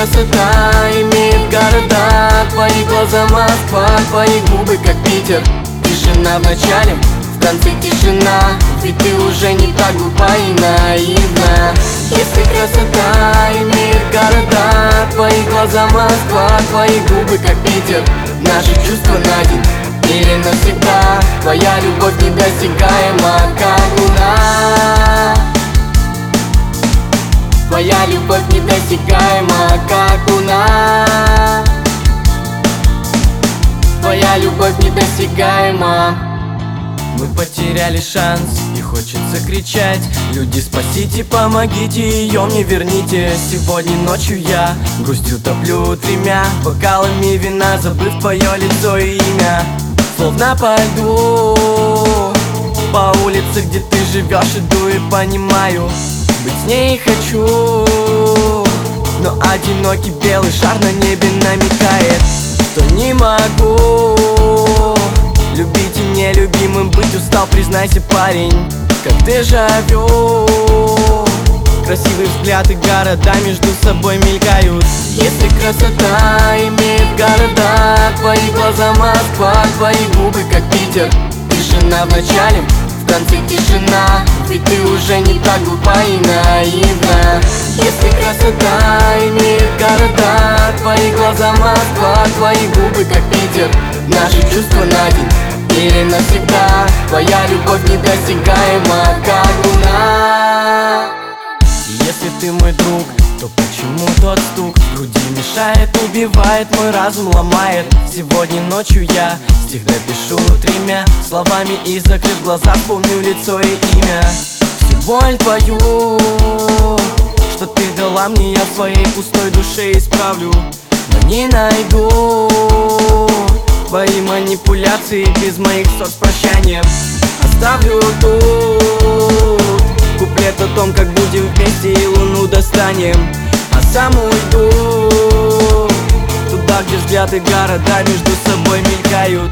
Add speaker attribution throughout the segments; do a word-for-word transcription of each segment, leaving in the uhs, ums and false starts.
Speaker 1: красота имеет города, твои глаза Москва, твои губы как Питер. Тишина в начале, в конце тишина, ведь ты уже не так глупа и наивна. Если красота имеет города, твои глаза Москва, твои губы как Питер. Наши чувства на день или навсегда, твоя любовь недосягаема, как луна. Твоя любовь недосягаема, как луна. Твоя любовь недосягаема.
Speaker 2: Мы потеряли шанс, и хочется кричать: люди, спасите, помогите, ее мне верните. Сегодня ночью я грустью топлю тремя бокалами вина, забыв твое лицо и имя. Словно пойду по улице, где ты живешь, иду и понимаю, быть с ней хочу. Но одинокий белый шар на небе намекает, что не могу любить и нелюбимым быть. Устал, признайся, парень, как дежавю. Красивый взгляд и города между собой мелькают.
Speaker 1: Если красота имеет города, твои глаза Москва, твои губы как Питер. Тишина в начале, в конце тишина, ведь ты уже не так глупа и наивна. Если красота имеет города, твои глаза Москва, твои губы как Питер. Наши чувства на день или навсегда, твоя любовь недосягаема, как луна.
Speaker 2: Если ты мой друг, то почему тот стук в груди мешает, убивает, мой разум ломает? Сегодня ночью я стих допишу тремя словами и, закрыв глаза, помню лицо и имя. Всю боль твою, что ты дала мне, я в своей пустой душе исправлю. Но не найду твои манипуляции без моих ссор с прощанием. Оставлю тут куплет о том, как будем вместе и луну достанем, а сам уйду туда, где взгляды города между собой мелькают.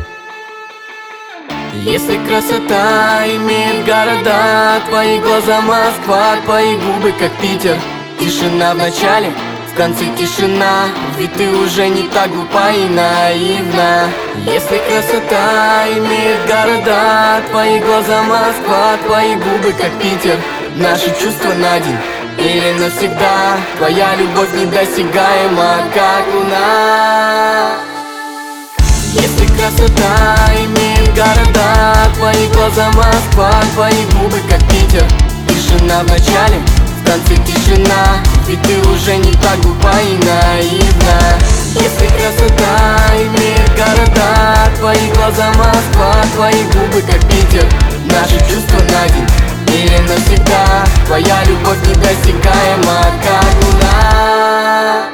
Speaker 1: Если красота имеет города, твои глаза Москва, твои губы как Питер. Тишина в начале, в конце тишина, ведь ты уже не так глупа и наивна. Если красота имеет города, твои глаза Москва, твои губы как Питер. Наши чувства на день или навсегда, твоя любовь недосягаема, как луна. Если красота имеет города, твои глаза Москва, твои губы как Питер. Тишина в начале, в конце тишина, ведь ты уже не так глупа и наивна. Если красота имеет города, твои глаза Москва, твои губы как Питер. Наши чувства на день или навсегда, твоя любовь недосягаема, как луна.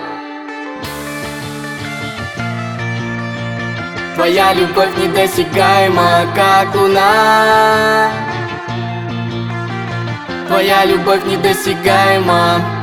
Speaker 1: Твоя любовь недосягаема, как луна. Твоя любовь недосягаема.